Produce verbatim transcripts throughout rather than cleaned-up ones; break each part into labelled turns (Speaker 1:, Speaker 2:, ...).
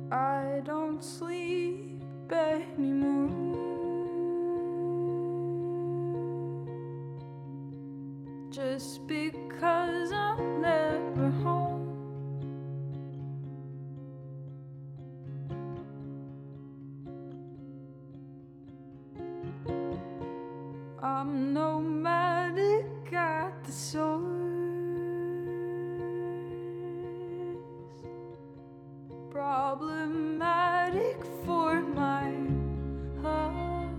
Speaker 1: I don't sleep anymore, just because I'm never home. I'm nomadic at the source, problematic for my heart.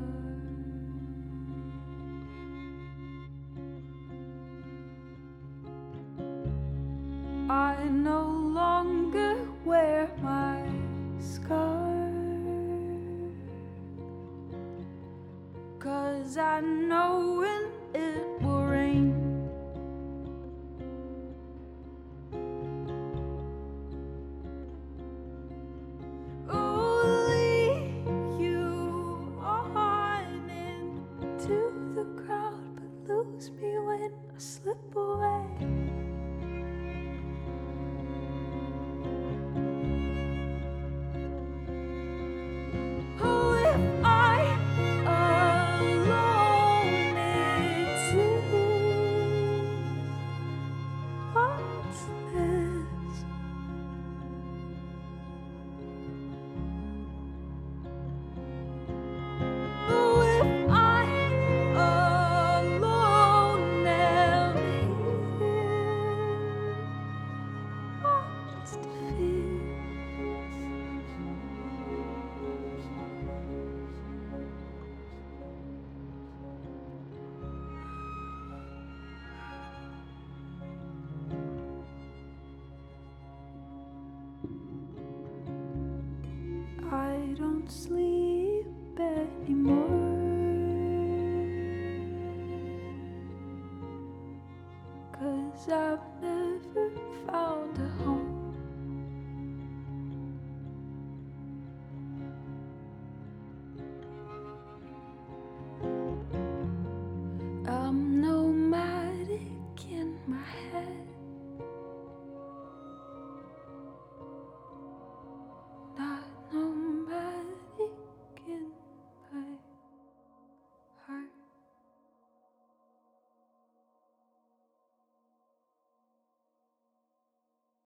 Speaker 1: I no longer wear my scar, 'cause I know when it will rain. Only you on into the crowd, but lose me when I slip away. Oh, if I alone exist, what's this? Oh, if I alone am here, what's to fear? I don't sleep anymore, 'cause I've